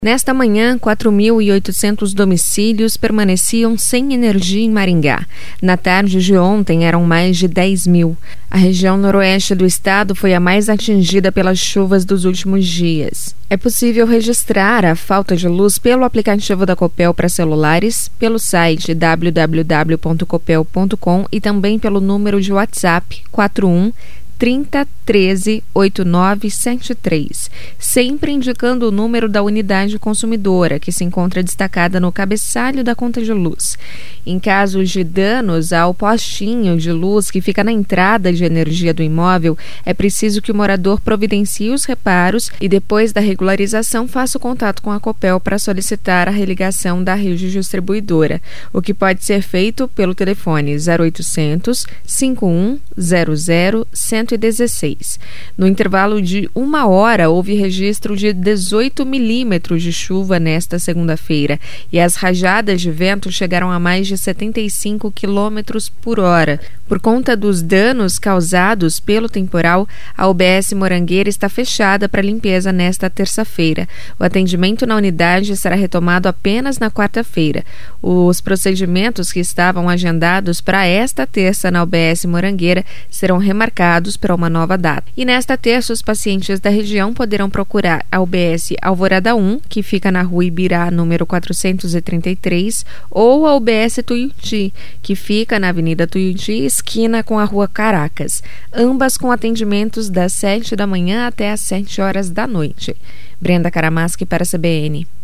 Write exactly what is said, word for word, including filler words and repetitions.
Nesta manhã, quatro mil e oitocentos domicílios permaneciam sem energia em Maringá. Na tarde de ontem, eram mais de dez mil. A região noroeste do estado foi a mais atingida pelas chuvas dos últimos dias. É possível registrar a falta de luz pelo aplicativo da Copel para celulares, pelo site w w w ponto copel ponto com e também pelo número de WhatsApp quatro um trinta, treze, oitenta e nove setenta e três, sempre indicando o número da unidade consumidora, que se encontra destacada no cabeçalho da conta de luz. Em casos de danos ao postinho de luz que fica na entrada de energia do imóvel, é preciso que o morador providencie os reparos e, depois da regularização, faça o contato com a Copel para solicitar a religação da rede distribuidora, o que pode ser feito pelo telefone zero oitocentos, cinquenta e um, zero zero, cento e dezesseis. No intervalo de uma hora, houve registro de dezoito milímetros de chuva nesta segunda-feira e as rajadas de vento chegaram a mais de setenta e cinco quilômetros por hora. Por conta dos danos causados pelo temporal, a U B S Morangueira está fechada para limpeza nesta terça-feira. O atendimento na unidade será retomado apenas na quarta-feira. Os procedimentos que estavam agendados para esta terça na U B S Morangueira serão remarcados para uma nova data. E nesta terça, os pacientes da região poderão procurar a U B S Alvorada um, que fica na Rua Ibirá, número quatrocentos e trinta e três, ou a U B S Tuiuti, que fica na Avenida Tuiuti, esquina com a Rua Caracas, ambas com atendimentos das sete da manhã até às sete horas da noite. Brenda Karamaschi para a C B N.